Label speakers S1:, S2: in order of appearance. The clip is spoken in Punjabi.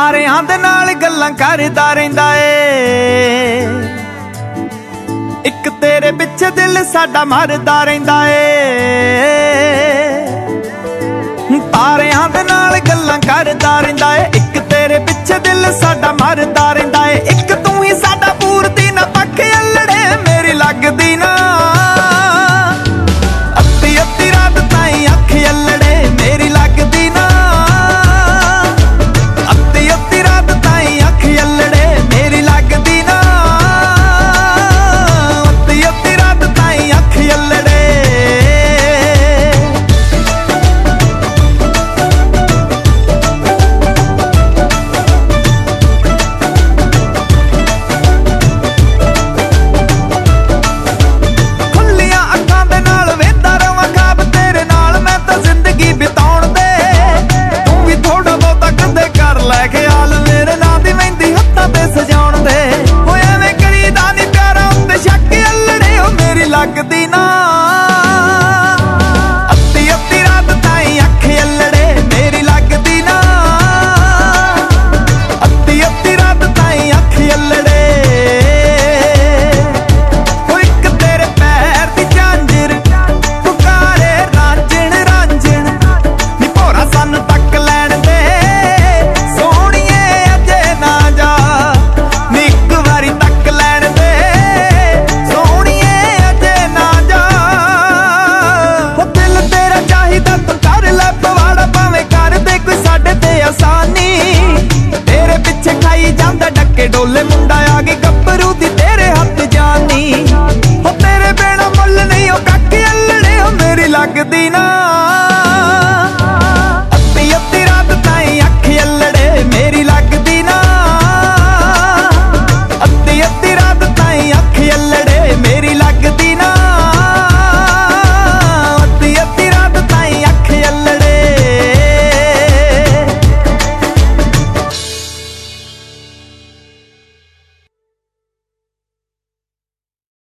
S1: ਤਾਰਿਆਂ ਦੇ ਨਾਲ ਗੱਲਾਂ ਕਰਦਾ ਰਹਿੰਦਾ ਏ, ਇੱਕ ਤੇਰੇ ਪਿੱਛੇ ਦਿਲ ਸਾਡਾ ਮਰਦਾ ਰਹਿੰਦਾ ਏ। ਤਾਰਿਆਂ ਦੇ ਨਾਲ ਗੱਲਾਂ ਕਰਦਾ ਰਹਿੰਦਾ ਏ, ਇੱਕ ਤੇਰੇ ਪਿੱਛੇ ਦਿਲ ਸਾਡਾ ਮਰਦਾ ਰਹਿੰਦਾ ਏ। ਇੱਕ ਤੂੰ ਹੀ ਸਾਡਾ ਪੂਰਤੀ ਨਾ ਪੱਖ ਅਲੜੇ ਮੇਰੀ ਲੱਗਦੀ ਨਾ, ਅੱਧੀ ਅੱਧੀ ਰਾਤ ਤਾਈਂ ਅੱਖ ਅਲੜੇ ਮੇਰੀ ਲੱਗਦੀ ਨਾ, ਅੱਧੀ ਅੱਧੀ ਰਾਤ ਤਾਈਂ ਅੱਖ ਅਲੜੇ ਮੇਰੀ ਲੱਗਦੀ ਨਾ, ਅੱਧੀ ਅੱਧੀ ਰਾਤ ਤਾਈਂ ਅੱਖ ਅਲੜੇ। ਲੱਗਦੀ ਨਾ, ਅੱਧੀ ਅੱਧੀ ਰਾਤ ਤਾਈਂ ਅੱਖ ਅਲੜੇ ਮੇਰੀ ਲੱਗਦੀ ਨਾ, ਅੱਧੀ ਅੱਧੀ ਰਾਤ ਤਾਈਂ ਅੱਖ ਅਲੜੇ। ਉਹ ਇੱਕ ਤੇਰੇ ਪੈਰ ਦੀ ਝਾਂਜਰ ਪੁਕਾਰੇ ਰਾਂਝਣ ਰਾਂਝਣ, ਨੀ ਭੋਰਾ ਸਾਨੂੰ ਤੱਕ ਲੈਣ ਦੇ ਸੋਹਣੀਏ ਅਜੇ ਨਾ ਜਾ, ਨੀ ਇੱਕ ਵਾਰੀ ਤੱਕ ਲੈਣ ਦੇ ਆਸਾਨੀ। ਤੇਰੇ ਪਿੱਛੇ ਖਾਈ ਜਾਂਦਾ ਡੱਕੇ ਡੋਲੇ ਮੁੰਡਾ ਆ ਕੇ